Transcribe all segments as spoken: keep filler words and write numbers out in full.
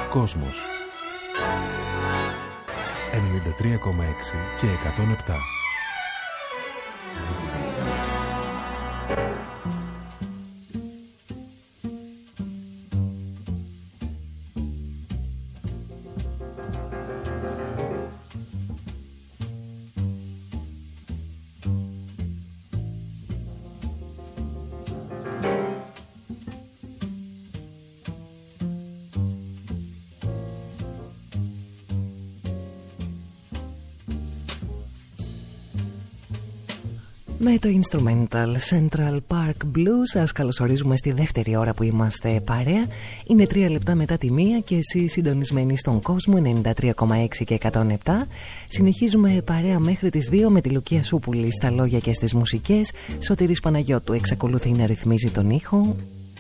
Κόσμος ενενήντα τρία κόμμα έξι και εκατόν επτά. Με το Instrumental Central Park Blues σας καλωσορίζουμε στη δεύτερη ώρα που είμαστε παρέα. Είναι τρία λεπτά μετά τη μία και εσείς συντονισμένοι στον κόσμο ενενήντα τρία κόμμα έξι και εκατόν επτά. Συνεχίζουμε παρέα μέχρι τις δύο με τη Λουκία Σούπουλη στα λόγια και στις μουσικές. Σωτήρης Παναγιώτου εξακολουθεί να ρυθμίζει τον ήχο.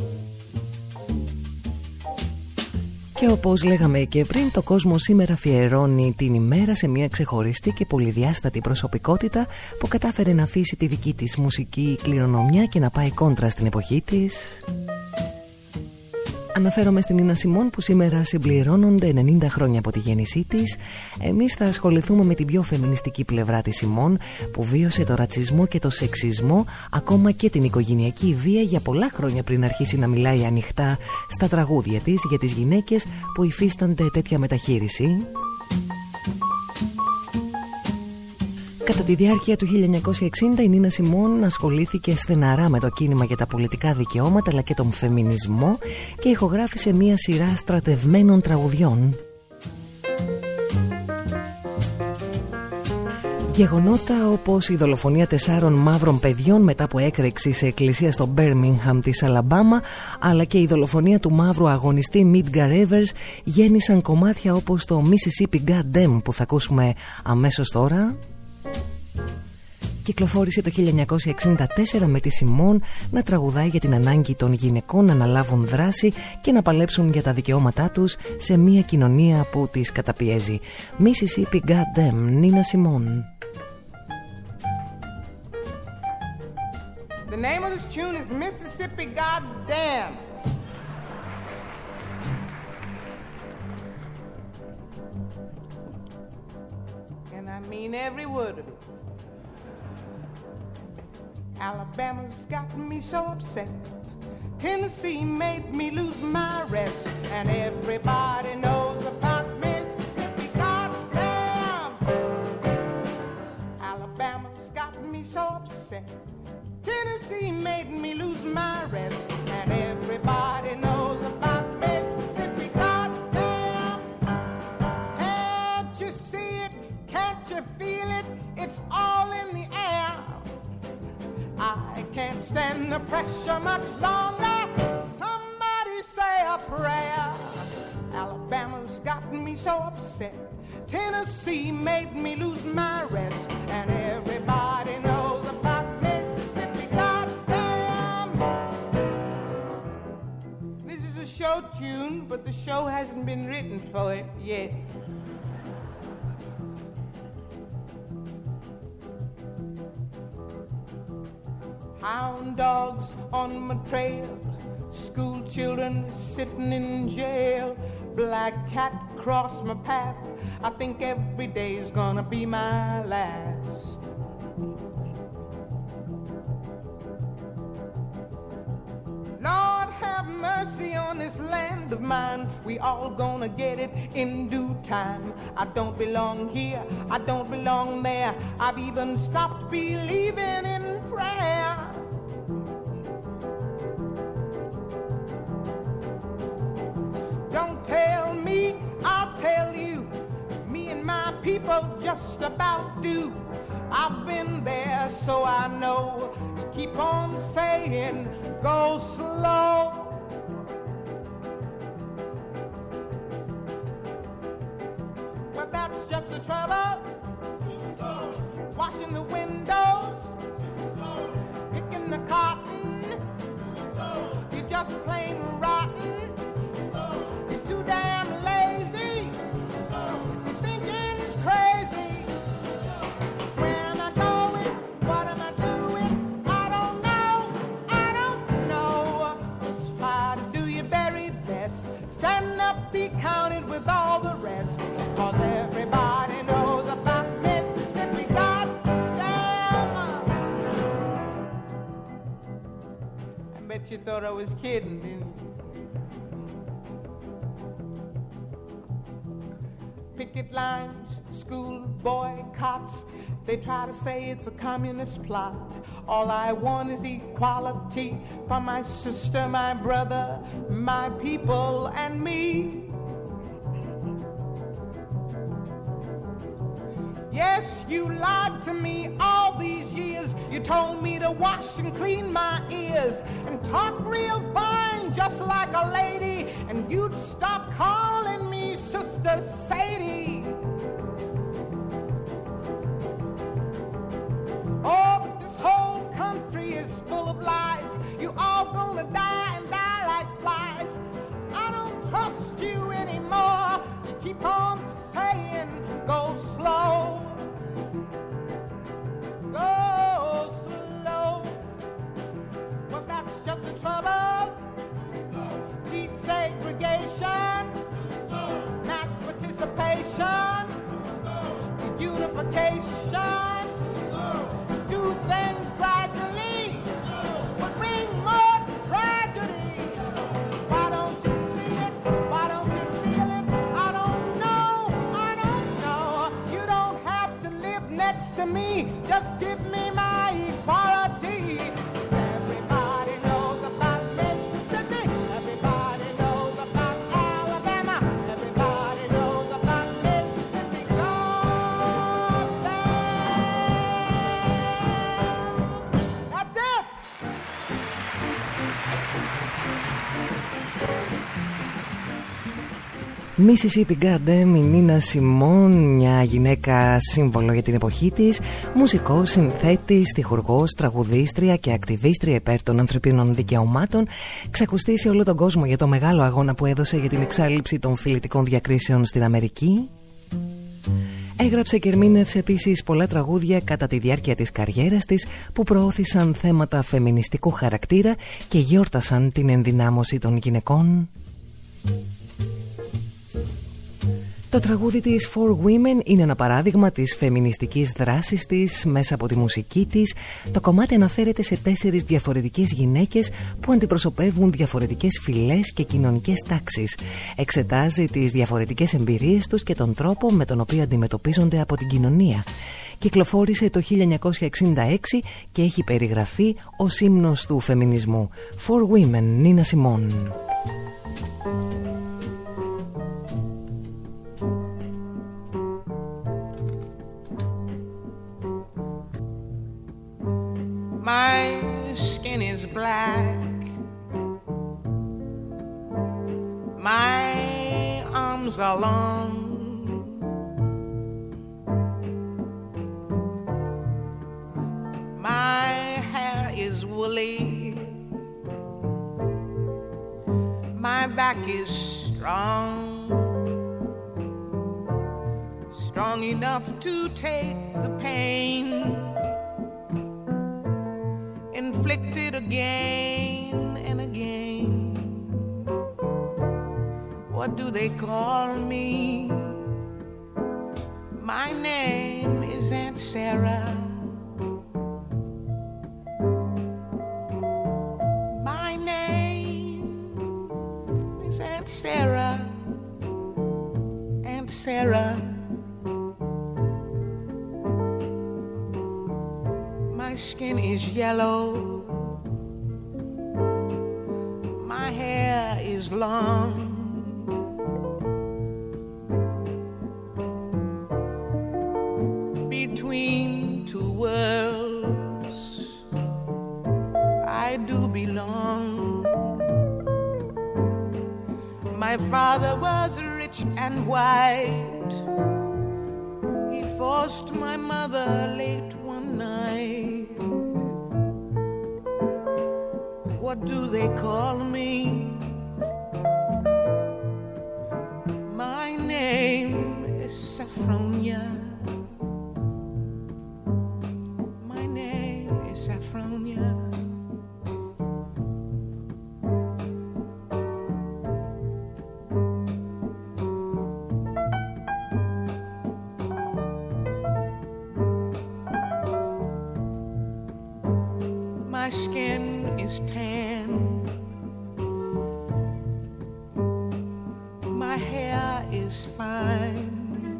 Και όπως λέγαμε και πριν, το κόσμο σήμερα αφιερώνει την ημέρα σε μια ξεχωριστή και πολυδιάστατη προσωπικότητα που κατάφερε να αφήσει τη δική της μουσική κληρονομιά και να πάει κόντρα στην εποχή της. Αναφέρομαι στην Νίνα Σιμών που σήμερα συμπληρώνονται ενενήντα χρόνια από τη γέννησή της. Εμείς θα ασχοληθούμε με την πιο φεμινιστική πλευρά της Σιμών που βίωσε το ρατσισμό και το σεξισμό, ακόμα και την οικογενειακή βία για πολλά χρόνια πριν αρχίσει να μιλάει ανοιχτά στα τραγούδια της για τις γυναίκες που υφίστανται τέτοια μεταχείριση. Κατά τη διάρκεια του χίλια εννιακόσια εξήντα η Νίνα Σιμών ασχολήθηκε στεναρά με το κίνημα για τα πολιτικά δικαιώματα αλλά και τον φεμινισμό και ηχογράφησε μία σειρά στρατευμένων τραγουδιών. Γεγονότα όπως η δολοφονία τεσσάρων μαύρων παιδιών μετά από έκρηξη σε εκκλησία στο Μπέρμιγχαμ της Αλαμπάμα, αλλά και η δολοφονία του μαύρου αγωνιστή Μίτγκαρ Έβερς γέννησαν κομμάτια όπως το Mississippi Goddamn που θα ακούσουμε αμέσως τώρα. Κυκλοφόρησε το χίλια εννιακόσια εξήντα τέσσερα με τη Σιμών να τραγουδάει για την ανάγκη των γυναικών να αναλάβουν δράση και να παλέψουν για τα δικαιώματά τους σε μια κοινωνία που τις καταπιέζει. Mississippi Goddamn, Νίνα Σιμών. The name of this tune is Mississippi Goddamn. And I mean every word of it. Alabama's got me so upset. Tennessee made me lose my rest. And everybody knows about Mississippi, goddamn. Alabama's got me so upset. Tennessee made me lose my rest. And everybody knows about Mississippi, goddamn. Can't you see it? Can't you feel it? It's all in the air. I can't stand the pressure much longer. Somebody say a prayer. Alabama's gotten me so upset. Tennessee made me lose my rest. And everybody knows about Mississippi, goddamn. This is a show tune, but the show hasn't been written for it yet. Hound dogs on my trail, school children sitting in jail, black cat cross my path. I think every day's gonna be my last. Lord have mercy on this land of mine. We all gonna get it in due time. I don't belong here, I don't belong there. I've even stopped believing in prayer. Don't tell me, I'll tell you. Me and my people just about do. I've been there so I know. You keep on saying, go slow. But that's just the trouble. Washing the windows, picking the cotton. You're just plain rotten. You're too damn lazy. Your thinking's crazy. Where am I going? What am I doing? I don't know. I don't know. Just try to do your very best. Stand up, be counted with all the rest. Cause everybody knows about Mississippi, goddamn. I bet you thought I was kidding, didn't you? Picket lines, school boycotts, they try to say it's a communist plot. All I want is equality for my sister, my brother, my people, and me. Yes, you lied to me all these years. You told me to wash and clean my ears and talk real fine just like a lady, and you'd stop calling me Sister Sadie. Oh, but this whole country is full of lies. You all gonna die and die like flies. I don't trust you anymore. You keep on saying go slow. Go slow. Well, that's just the trouble. Desegregation, mass participation, unification. Do things gradually, but bring more tragedy. Why don't you see it? Why don't you feel it? I don't know. I don't know. You don't have to live next to me. Just give me my equality. Everybody knows about Mississippi. Everybody knows about Alabama. Everybody knows about Mississippi. Goddamn. That's it. Mississippi Goddamn, η Νίνα Σιμών, μια γυναίκα σύμβολο για την εποχή της, μουσικός, συνθέτης, στιχουργός, τραγουδίστρια και ακτιβίστρια υπέρ των ανθρωπίνων δικαιωμάτων, ξακουστεί σε όλο τον κόσμο για το μεγάλο αγώνα που έδωσε για την εξάλληψη των φυλετικών διακρίσεων στην Αμερική. Έγραψε και ερμήνευσε επίσης πολλά τραγούδια κατά τη διάρκεια της καριέρας της που προώθησαν θέματα φεμινιστικού χαρακτήρα και γιόρτασαν την ενδυνάμωση των γυναικών. Το τραγούδι της For Women είναι ένα παράδειγμα της φεμινιστικής δράσης της μέσα από τη μουσική της. Το κομμάτι αναφέρεται σε τέσσερις διαφορετικές γυναίκες που αντιπροσωπεύουν διαφορετικές φυλές και κοινωνικές τάξεις. Εξετάζει τις διαφορετικές εμπειρίες τους και τον τρόπο με τον οποίο αντιμετωπίζονται από την κοινωνία. Κυκλοφόρησε το χίλια εννιακόσια εξήντα έξι και έχει περιγραφεί ως ύμνος του φεμινισμού. For Women, Νίνα Σιμών. My skin is black. My arms are long. My hair is woolly. My back is strong. Strong enough to take the pain inflicted again and again. What do they call me? My name is Aunt Sarah. My name is Aunt Sarah. Aunt Sarah. My skin is yellow. My hair is long. Between two worlds, I do belong. My father was rich and white. He forced my mother late one night. What do they call me? My name is Saffronia. My name is Saffronia. My skin is tan. My hair is fine.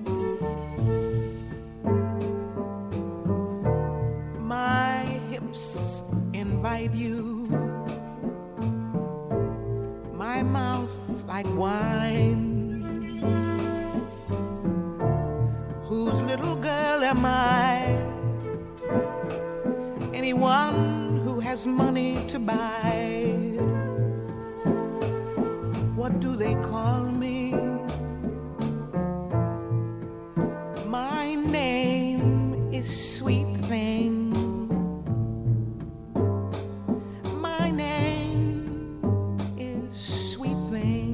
My hips invite you. My mouth like wine. Whose little girl am I? Anyone who has money to buy. What do they call me? My name is Sweet Thing. My name is Sweet Thing.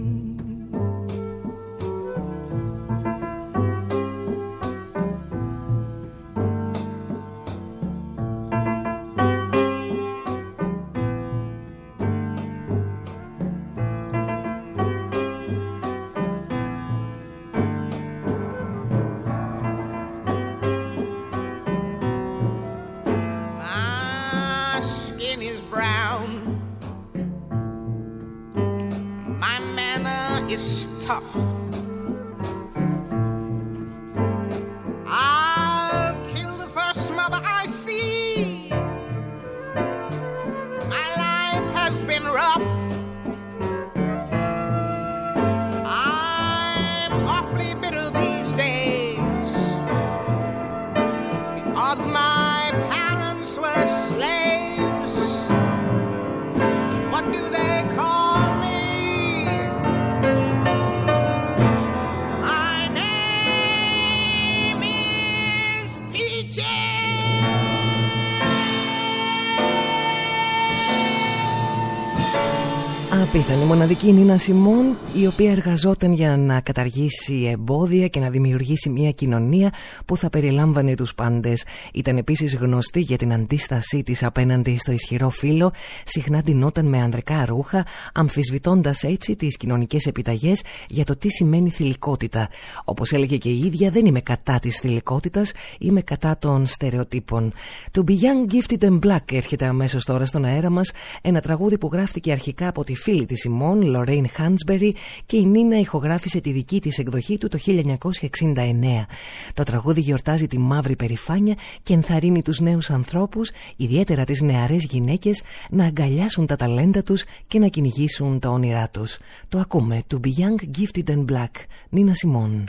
Απίθανη μοναδική Νίνα Σιμών, η οποία εργαζόταν για να καταργήσει εμπόδια και να δημιουργήσει μια κοινωνία που θα περιλάμβανε τους πάντες. Ήταν επίσης γνωστή για την αντίστασή της απέναντι στο ισχυρό φύλο, συχνά ντυνόταν με ανδρικά ρούχα, αμφισβητώντας έτσι τις κοινωνικές επιταγές για το τι σημαίνει θηλυκότητα. Όπως έλεγε και η ίδια, δεν είμαι κατά της θηλυκότητας, είμαι κατά των στερεοτύπων. To be young, gifted and black έρχεται αμέσως τώρα στον αέρα μας, ένα τραγούδι που γράφτηκε αρχικά από τη φίλη της Σιμών, Λορέιν Χάνσμπερι, και η Νίνα ηχογράφησε τη δική της εκδοχή του το χίλια εννιακόσια εξήντα εννέα. Το τραγούδι γιορτάζει τη μαύρη περηφάνεια και ενθαρρύνει τους νέους ανθρώπους, ιδιαίτερα τις νεαρές γυναίκες, να αγκαλιάσουν τα ταλέντα τους και να κυνηγήσουν τα όνειρά τους. Το ακούμε, To be young, gifted and black, Νίνα Σιμών.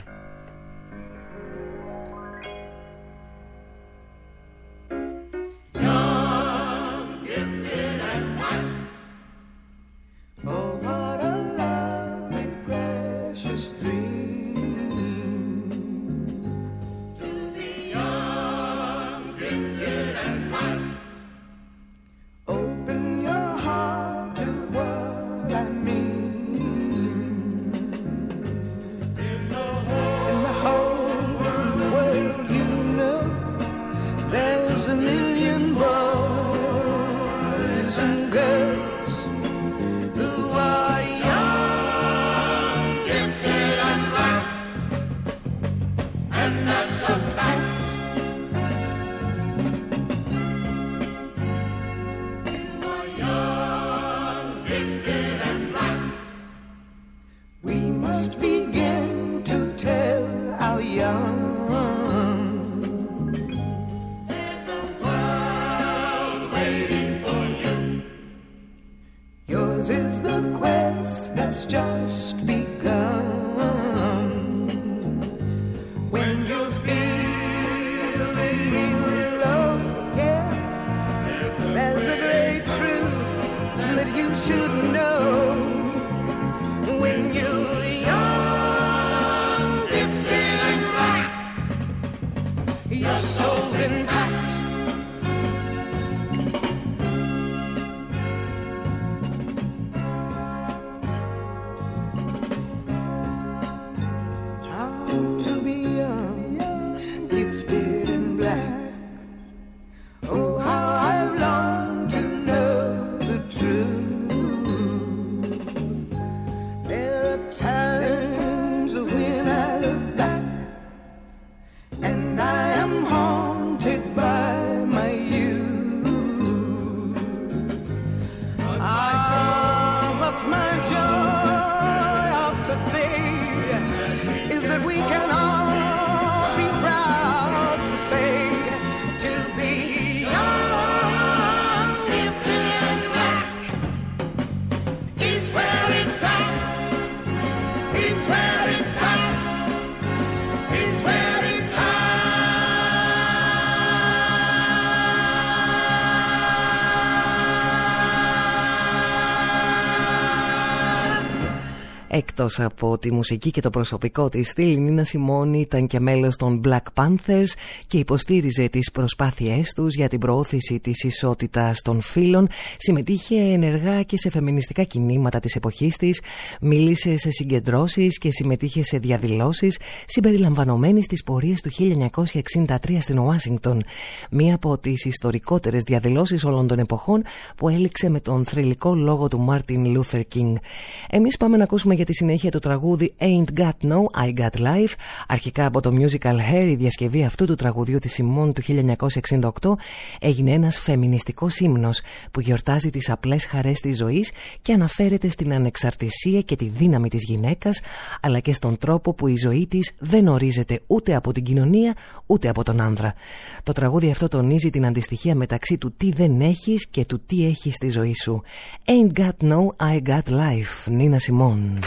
Εκτός από τη μουσική και το προσωπικό της στυλ, η Νίνα Σιμόνη ήταν και μέλος των Black Panthers και υποστήριζε τις προσπάθειές τους για την προώθηση της ισότητας των φύλων. Συμμετείχε ενεργά και σε φεμινιστικά κινήματα της εποχής της, μίλησε σε συγκεντρώσεις και συμμετείχε σε διαδηλώσεις συμπεριλαμβανομένης της πορείας του χίλια εννιακόσια εξήντα τρία στην Ουάσιγκτον, μία από τις ιστορικότερες διαδηλώσεις όλων των εποχών που έληξε με τον θρυλικό λόγο του Μάρτιν Λούθερ Κίνγκ. Εμείς πάμε να ακούσουμε για τη συνέχεια το τραγούδι Ain't Got No, I Got Life, αρχικά από το musical Hair. Η διασκευή αυτού του τραγουδιού της Σιμών του χίλια εννιακόσια εξήντα οκτώ έγινε ένας φεμινιστικός ύμνος που γιορτάζει τις απλές χαρές της ζωής και αναφέρεται στην ανεξαρτησία και τη δύναμη της γυναίκας, αλλά και στον τρόπο που η ζωή της δεν ορίζεται ούτε από την κοινωνία ούτε από τον άνδρα. Το τραγούδι αυτό τονίζει την αντιστοιχία μεταξύ του τι δεν έχεις και του τι έχεις στη ζωή σου. Ain't Got No, I Got Life, Νίνα Σιμών.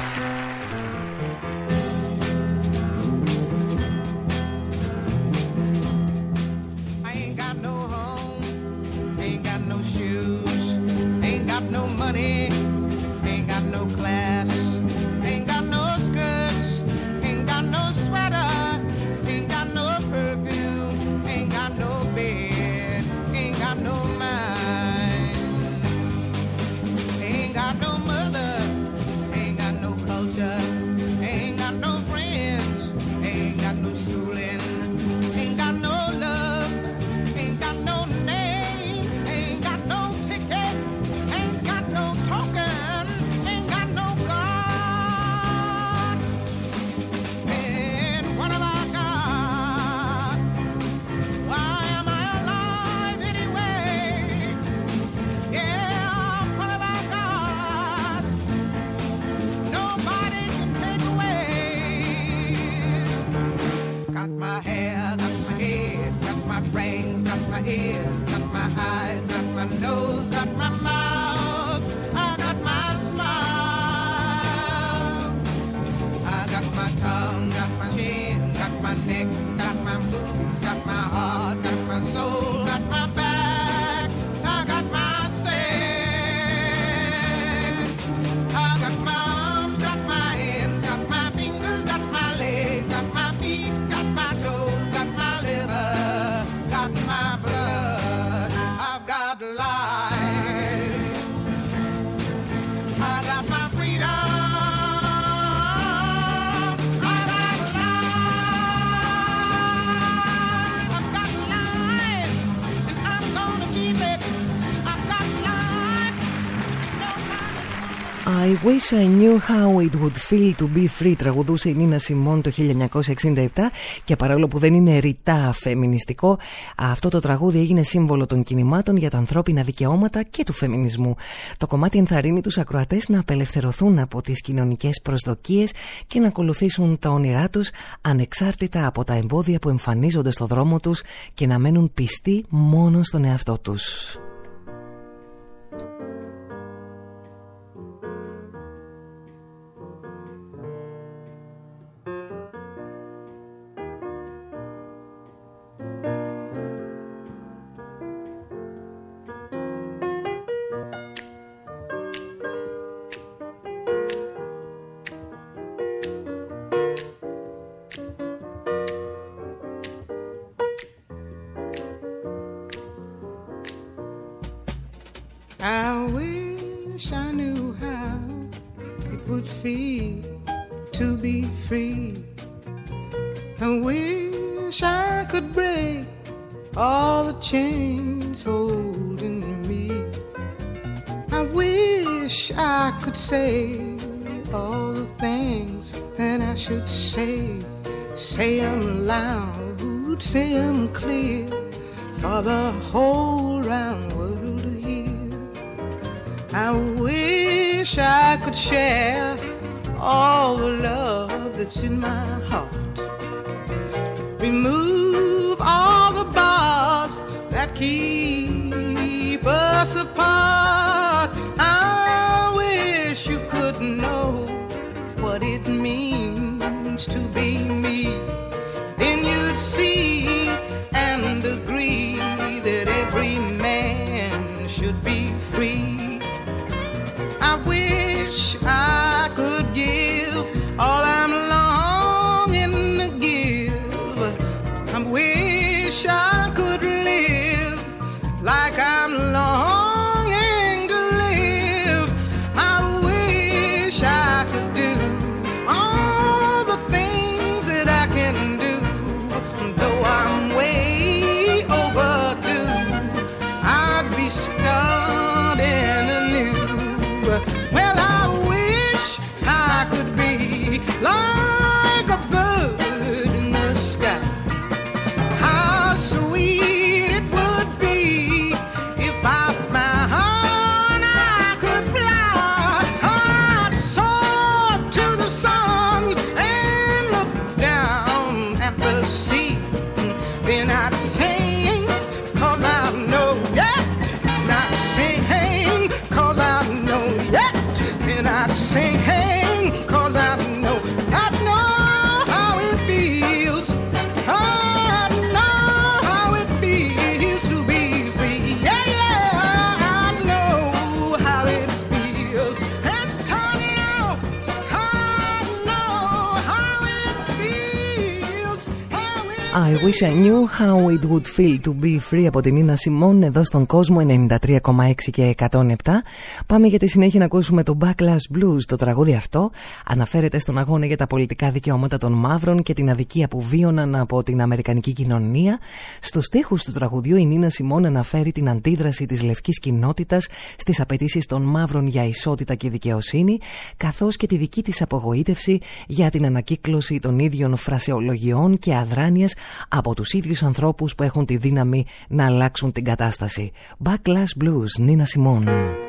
I wish I knew how it would feel to be free, τραγουδούσε η Νίνα Σιμών το χίλια εννιακόσια εξήντα επτά, και παρόλο που δεν είναι ρητά φεμινιστικό, αυτό το τραγούδι έγινε σύμβολο των κινημάτων για τα ανθρώπινα δικαιώματα και του φεμινισμού. Το κομμάτι ενθαρρύνει τους ακροατές να απελευθερωθούν από τις κοινωνικές προσδοκίες και να ακολουθήσουν τα όνειρά τους ανεξάρτητα από τα εμπόδια που εμφανίζονται στο δρόμο τους και να μένουν πιστοί μόνο στον εαυτό τους. I wish I knew how it would feel to be free. I wish I could break all the chains holding me. I wish I could say all the things that I should say. Say them loud, say them clear for the whole round world to hear. I wish I could share all the love that's in my heart. Remove all the bars that keep us apart. I wish you could know what it means to be me. Then you'd see and agree that every man should be free. I wish I could give I wish I knew how it would feel to be free από την Νίνα Σιμών εδώ στον κόσμο ενενήντα τρία κόμμα έξι και εκατόν επτά. Πάμε για τη συνέχεια να ακούσουμε το Backlash Blues. Το τραγούδι αυτό αναφέρεται στον αγώνα για τα πολιτικά δικαιώματα των μαύρων και την αδικία που βίωναν από την αμερικανική κοινωνία. Στους στίχους του τραγουδιού η Νίνα Σιμών αναφέρει την αντίδραση της λευκής κοινότητας στις απαιτήσεις των μαύρων για ισότητα και δικαιοσύνη, καθώς και τη δική της απογοήτευση για την ανακύκλωση των ίδιων φρασεολογιών και αδράνειας από τους ίδιους ανθρώπους που έχουν τη δύναμη να αλλάξουν την κατάσταση. Backlash Blues, Νίνα Σιμών.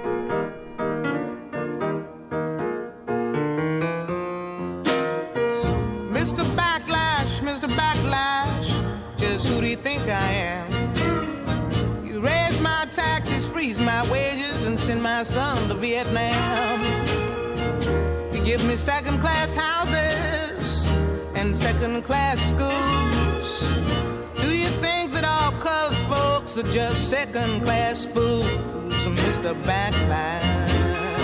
Mister Backlash, Mister Backlash, just who do you think I am? You raise my taxes, freeze my wages, and send my son to Vietnam. You give me second-class houses and second-class schools. Do you think that all colored folks are just second-class fools, Mister Backlash?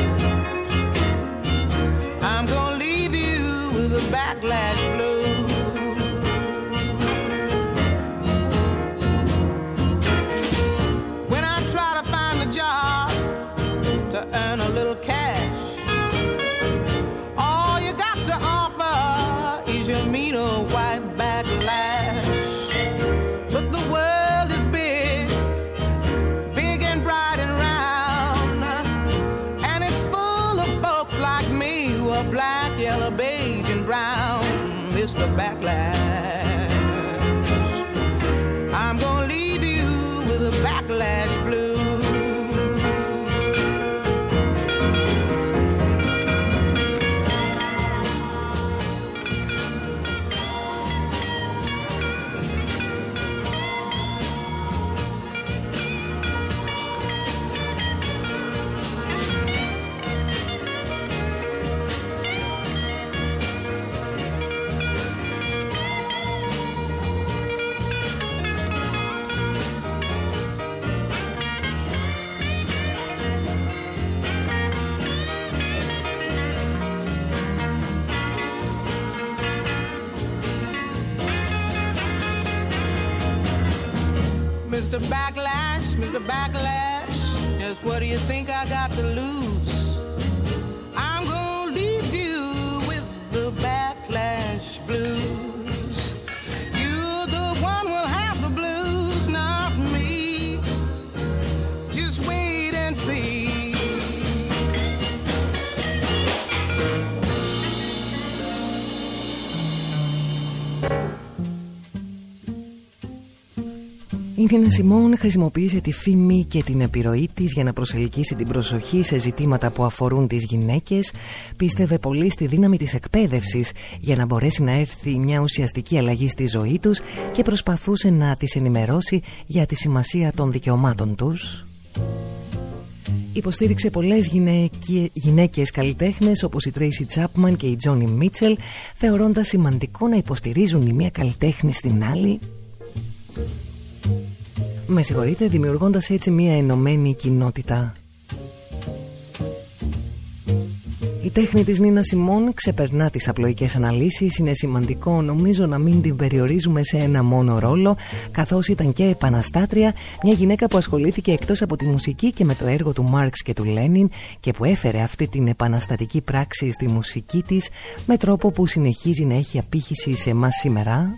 I'm gonna leave you with a backlash blues. When I try to find a job to earn a little cash, all you got to offer is your mean old white backlash. But the world is big, big and bright and round, and it's full of folks like me who are black, yellow, beige and brown, Mister Backlash. I'm gonna leave you with a backlash blues. Mister Backlash, Mister Backlash, just what do you think I got to lose? I'm gonna leave you with the backlash blues. You're the one who'll have the blues, not me. Just wait and see. Η Νίνα Σιμών χρησιμοποίησε τη φήμη και την επιρροή της για να προσελκύσει την προσοχή σε ζητήματα που αφορούν τις γυναίκες. Πίστευε πολύ στη δύναμη της εκπαίδευσης για να μπορέσει να έρθει μια ουσιαστική αλλαγή στη ζωή τους και προσπαθούσε να τις ενημερώσει για τη σημασία των δικαιωμάτων τους. Υποστήριξε πολλές γυναίκε, γυναίκες καλλιτέχνες όπως η Tracy Chapman και η Joni Mitchell, θεωρώντας σημαντικό να υποστηρίζουν η μία καλλιτέχνη στην άλλη. Με συγχωρείτε, δημιουργώντας έτσι μια ενωμένη κοινότητα. Η τέχνη της Νίνα Σιμών ξεπερνά τις απλοϊκές αναλύσεις. Είναι σημαντικό νομίζω να μην την περιορίζουμε σε ένα μόνο ρόλο, καθώς ήταν και επαναστάτρια, μια γυναίκα που ασχολήθηκε εκτός από τη μουσική και με το έργο του Μάρξ και του Λένιν και που έφερε αυτή την επαναστατική πράξη στη μουσική της με τρόπο που συνεχίζει να έχει απήχηση σε εμάς σήμερα.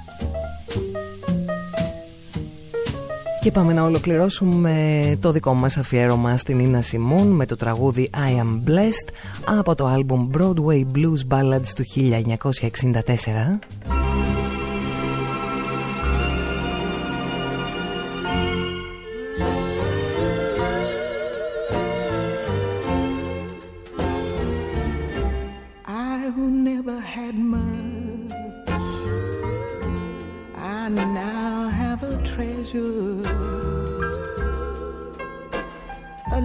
Και πάμε να ολοκληρώσουμε το δικό μας αφιέρωμα στην Νίνα Σιμών με το τραγούδι I Am Blessed από το άλμπουμ Broadway Blues Ballads του χίλια εννιακόσια εξήντα τέσσερα. I who never had much, I now have a treasure, a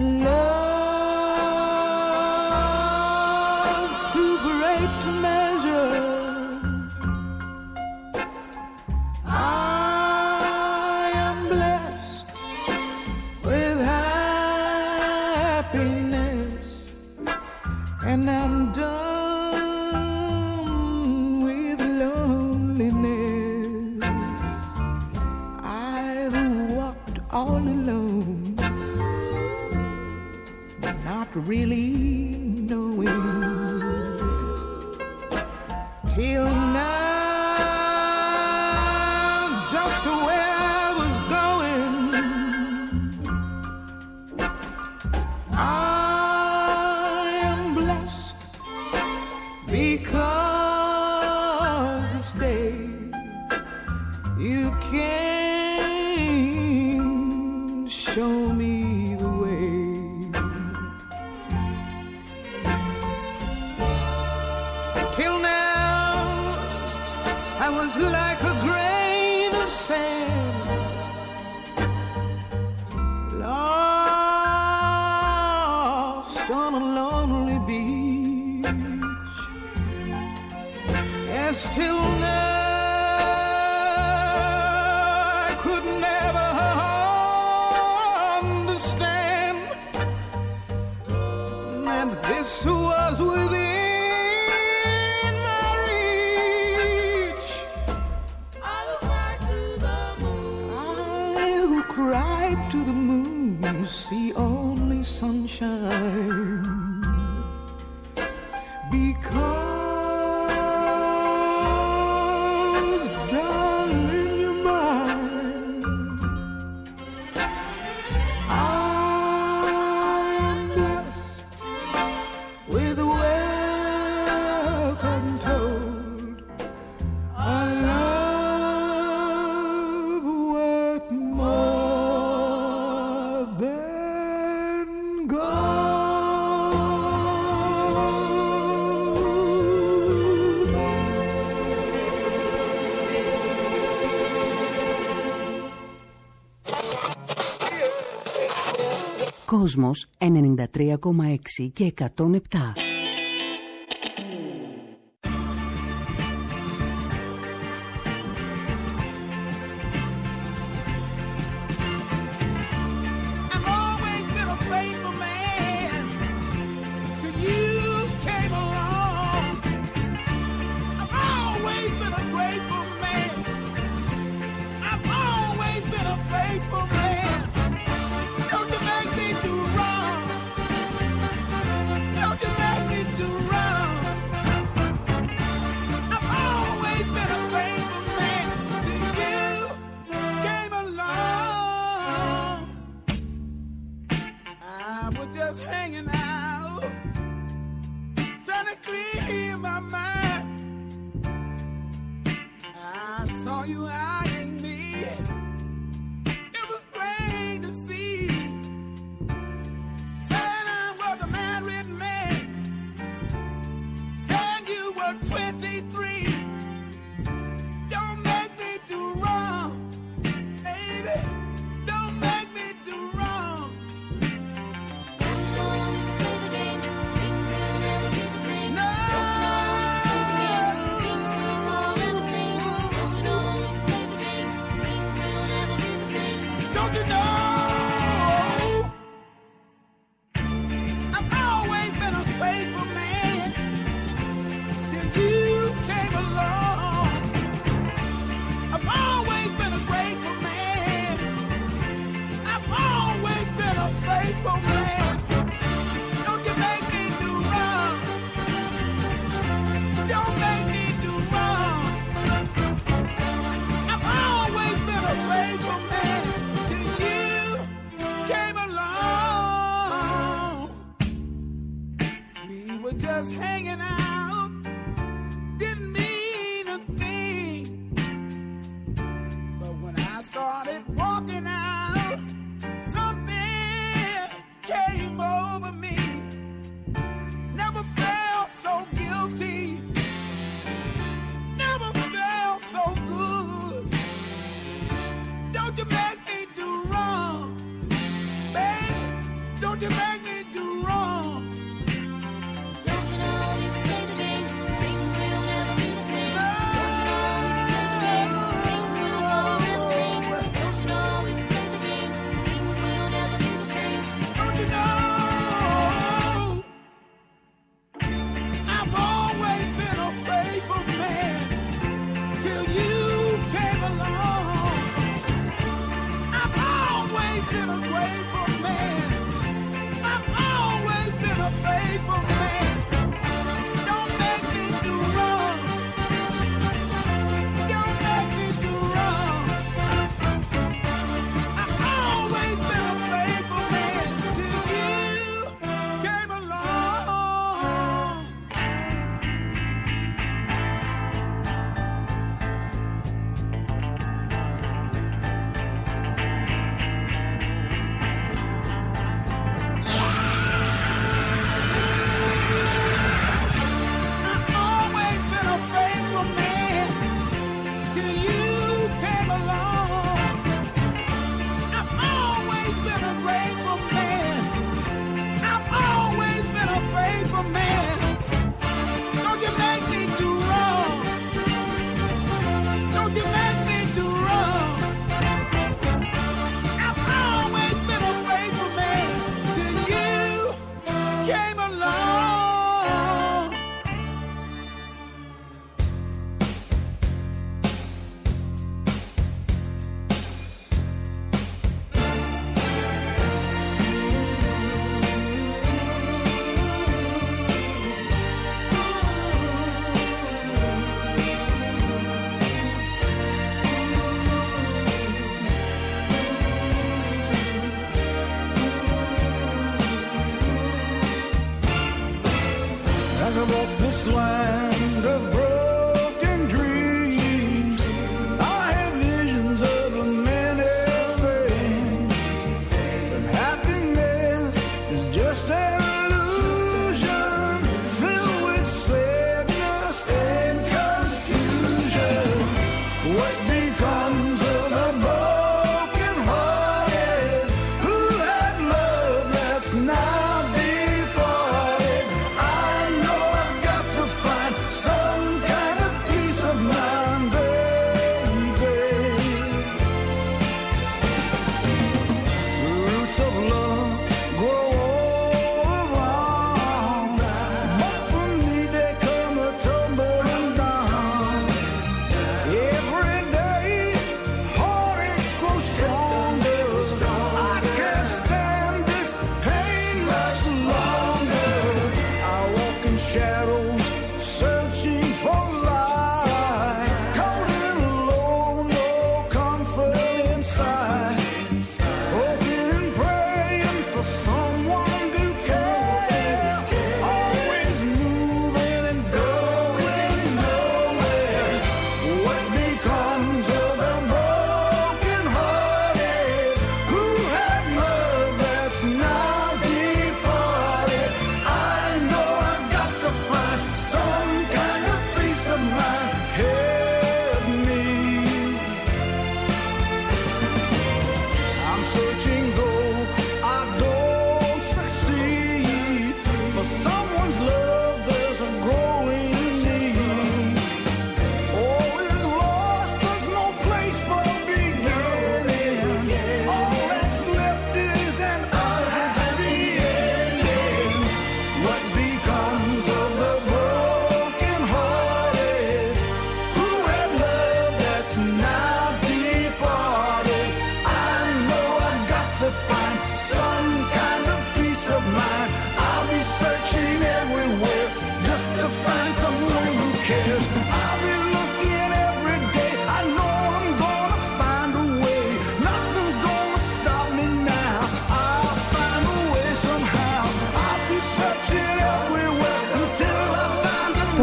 love too great to measure. I am blessed with happiness, and I'm done with loneliness. really knowing till now just where I was going. I am blessed because this day you can show me the way. Till now I was like a grain of sand, lost on a lonely beach. And still now I could never understand that this was within my reach. I who cried to the moon, I who cried to the moon, see only sunshine. Because, darling, you're mine. I am blessed with a welcome told, a love worth more than gold. Κόσμος ενενήντα τρία κόμμα έξι και εκατόν επτά. I've always been a faithful man till you came along. I've always been a grateful man. I've always been a faithful man. Don't you make me do wrong. Don't you make me do wrong. I've always been a faithful man till you came along. I was just hanging out, trying to clear my mind. I saw you eyeing me. It was plain to see. Said I was a married man. Said you were twenty-three. Don't make me do wrong, baby. Don't make me do wrong. Don't you know if you play the game, things will never be the same. No. Don't you know if you play the game, things will never be the same. Don't you know? I've always been a faithful man till you came along.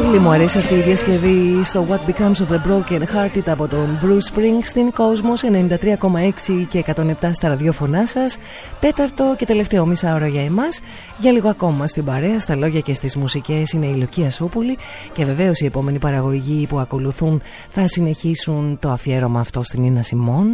Πολύ μου αρέσει αυτή η διασκευή στο What Becomes of the Broken Hearted από τον Bruce Springsteen. Κόσμος ενενήντα τρία κόμμα έξι και εκατόν επτά στα ραδιόφωνά σας. Τέταρτο και τελευταίο μισάωρο για εμάς. Για λίγο ακόμα στην παρέα, στα λόγια και στις μουσικές είναι η Λουκία Σούπουλη. Και βεβαίως οι επόμενοι παραγωγοί που ακολουθούν θα συνεχίσουν το αφιέρωμα αυτό στην Νίνα Σιμών.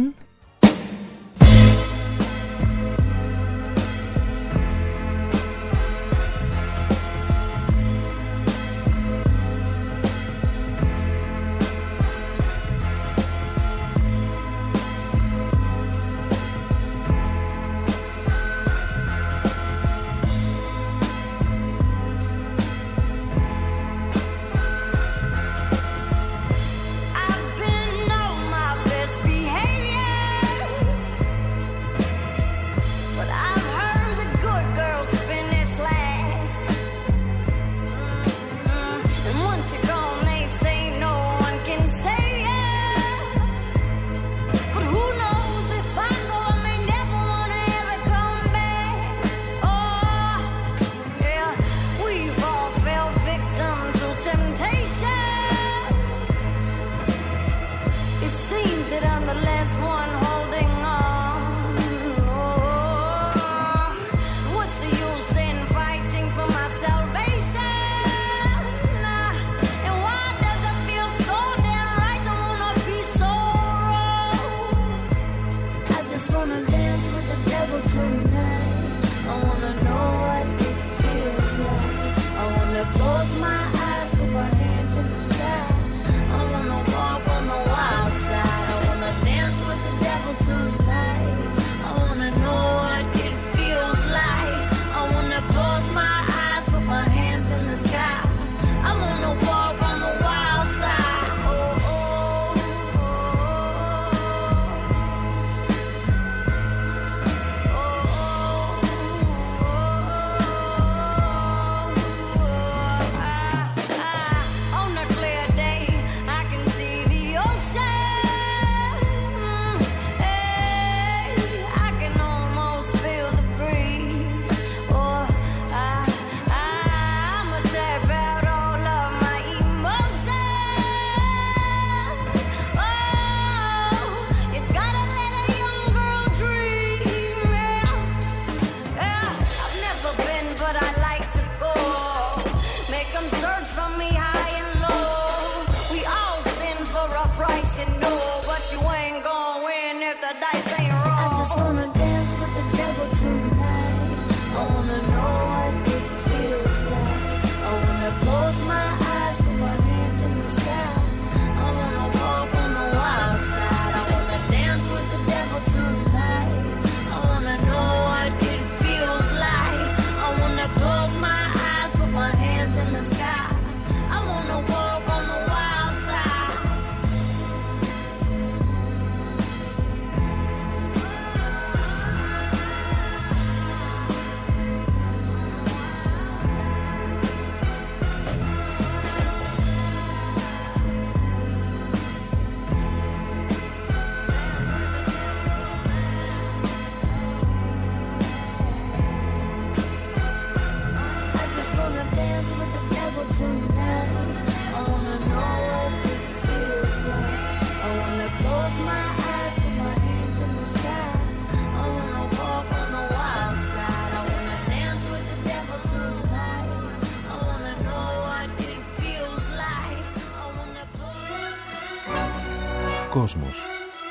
Κόσμος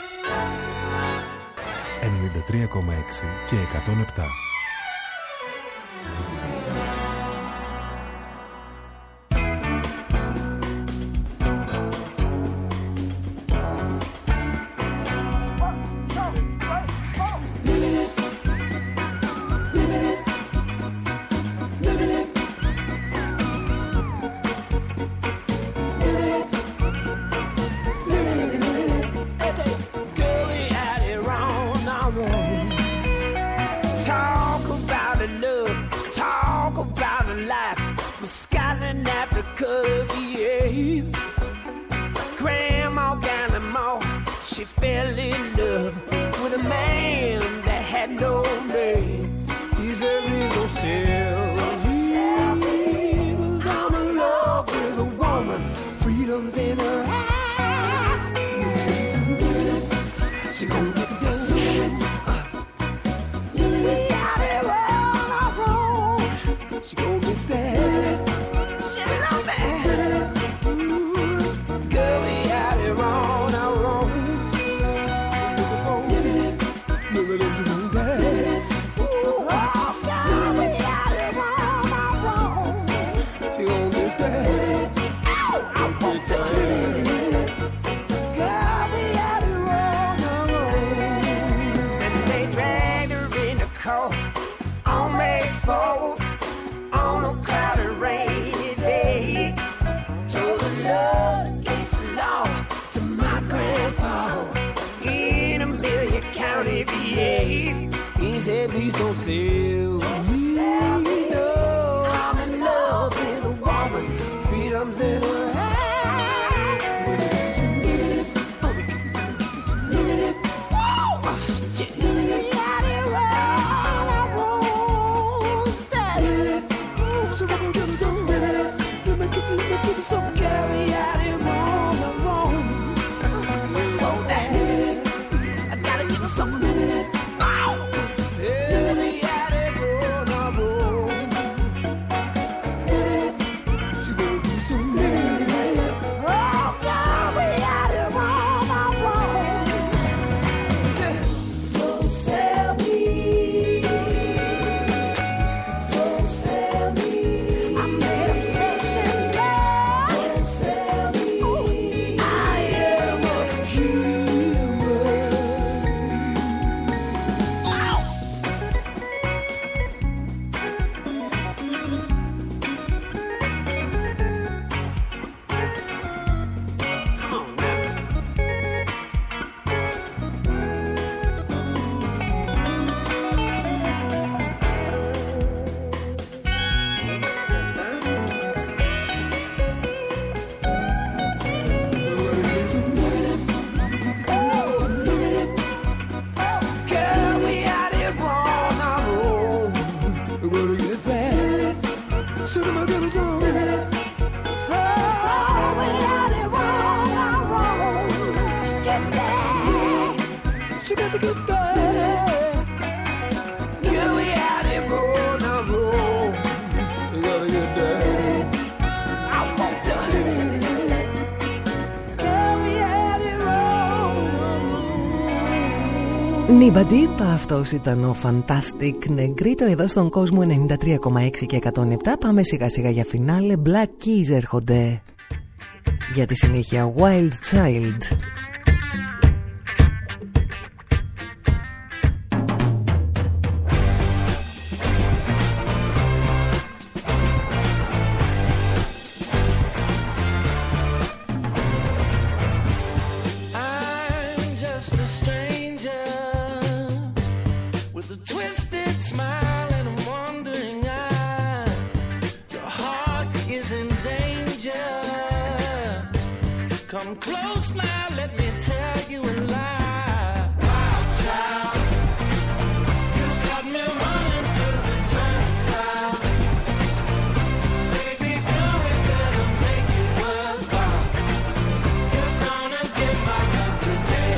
ενενήντα τρία κόμμα έξι και εκατόν επτά. Cause I'm in love with a woman. freedom's in her eyes. She gon' get this. We out here on our own. She gon' get that. She love that. Girl, we out here on our own. Baby, don't you know that? On May fourth, on a cloudy rainy day, so the love against the law to my grandpa in Amelia County, V A. He said, please don't sell me. No, I'm in love with a woman. Freedom's in her eyes. So carry out here on the road. You know that I gotta give you some. Oh, carry out here on the road. She gonna do some. Oh, carry out here on the road. Don't sell me. Don't sell me. I made a flesh and Νίμπα Deep, αυτός ήταν ο Fantastic Negrito εδώ στον κόσμο ενενήντα τρία κόμμα έξι και εκατόν επτά. Πάμε σιγά σιγά για φινάλε. Black Keys έρχονται για τη συνέχεια. Wild Child. Come close now, let me tell you a lie. Wild child, you got me running through the turnstile. Baby girl, we better make it worthwhile. You're gonna get my love today.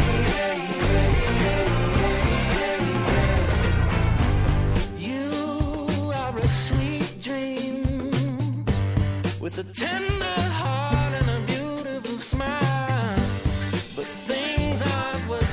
You are a sweet dream with a tender heart and a beautiful smile, but things aren't what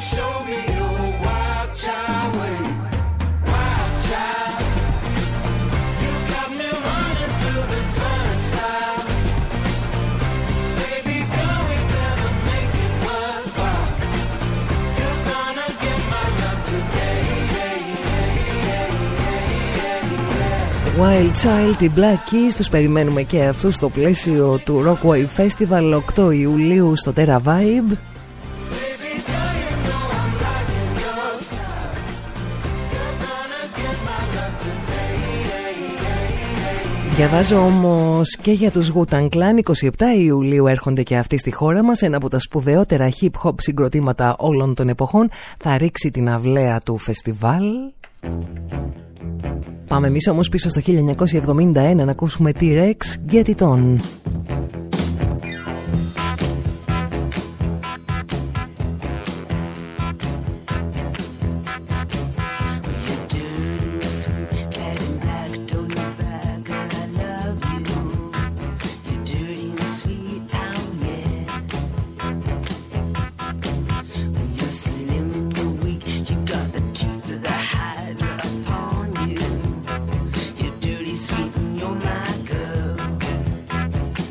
show me your wild child ways. Wild child, you got me running through the turnstile. Baby girl, we better make it worthwhile. You're gonna get my love today. Wild Child, οι Black Keys, τους περιμένουμε και αυτούς στο πλαίσιο του Rockwave Festival οκτώ Ιουλίου στο Terra Vibe. Διαβάζω όμως και για τους Wu-Tang Clan. είκοσι επτά Ιουλίου έρχονται και αυτοί στη χώρα μας. Ένα από τα σπουδαιότερα hip-hop συγκροτήματα όλων των εποχών θα ρίξει την αυλαία του φεστιβάλ. Πάμε εμείς όμως πίσω στο χίλια εννιακόσια εβδομήντα ένα να ακούσουμε T-Rex, Get It On. You're dirty, sweet, and you're my girl.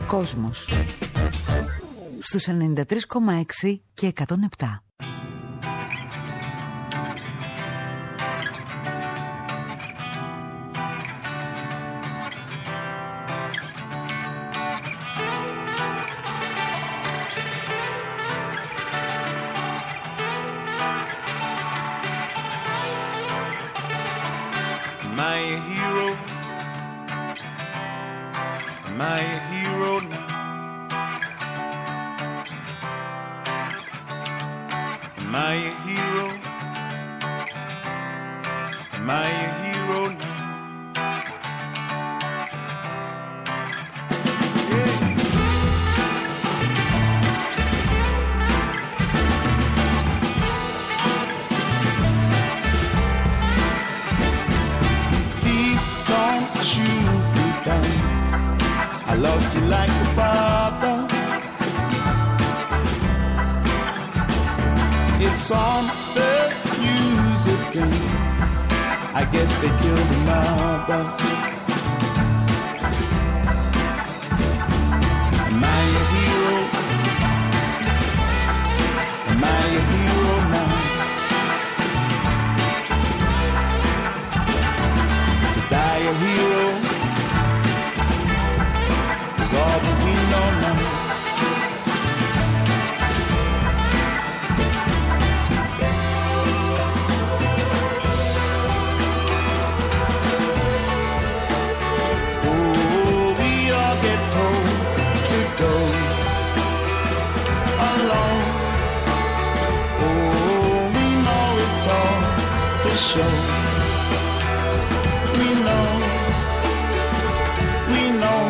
Κόσμος στους ενενήντα τρία κόμμα έξι και εκατόν επτά. Am I a hero? Am I a hero now? Am I a hero? Am I a hero now? I love you like a father. It's on the news again. I guess they killed the mother. Am I a hero? Am I a hero now? To die a hero is all that we know now. Oh, we all get told to go alone. Oh, we know it's all for show. We know, we know.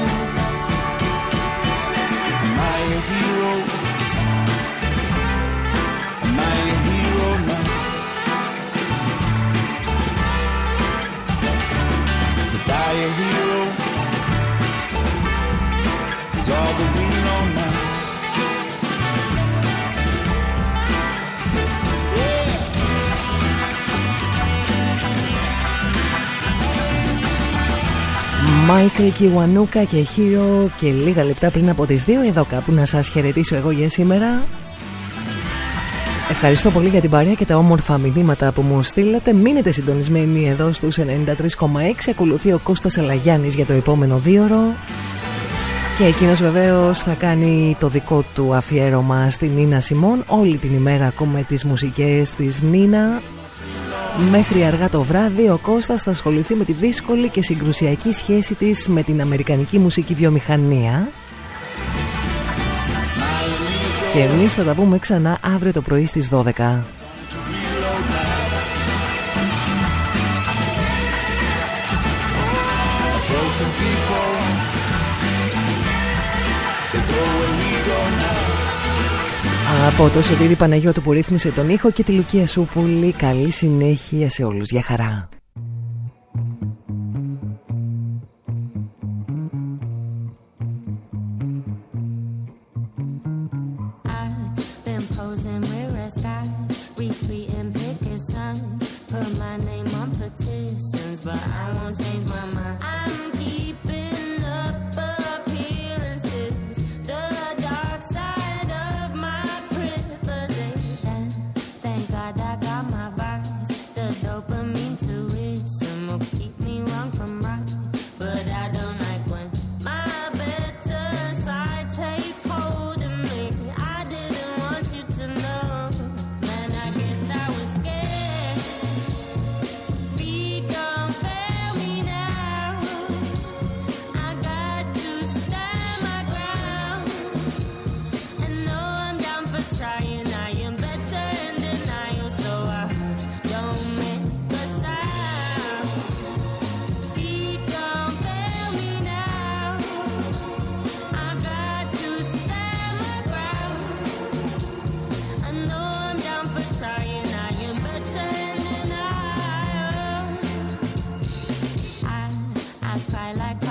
Am I a hero? Am I a hero now? To die a hero is all that we know now. Μάικλ Κιουανούκα και Hero, και λίγα λεπτά πριν από τις δύο εδώ κάπου να σας χαιρετήσω εγώ για σήμερα. Ευχαριστώ πολύ για την παρέα και τα όμορφα μηνύματα που μου στείλατε. Μείνετε συντονισμένοι εδώ στους ενενήντα τρία κόμμα έξι. Ακολουθεί ο Κώστας Αλαγιάννης για το επόμενο δίωρο. Και εκείνος βεβαίως θα κάνει το δικό του αφιέρωμα στην Νίνα Σιμών. Όλη την ημέρα ακούμε τις μουσικές της Νίνα. Μέχρι αργά το βράδυ ο Κώστας θα ασχοληθεί με τη δύσκολη και συγκρουσιακή σχέση της με την αμερικανική μουσική βιομηχανία. Και εμείς θα τα πούμε ξανά αύριο το πρωί στις δώδεκα. Από το Σωτήρη Παναγιώτου που ρύθμισε τον ήχο και τη Λουκία Σούπουλη, καλή συνέχεια σε όλους. Για χαρά. I cry like